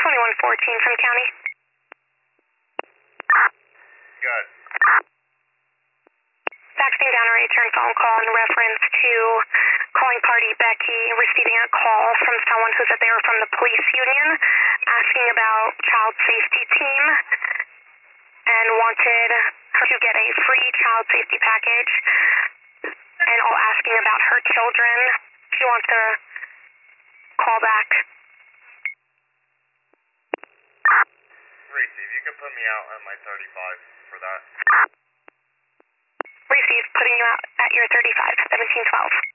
2114 from county. Good. Faxing down a return phone call in reference to calling party Becky, receiving a call from someone who said they were from the police union, asking about child safety team, and wanted her to get a free child safety package, and all asking about her children. She wants to call back. Receive, you can put me out at my 35 for that. Receive, putting you out at your 35, 1712.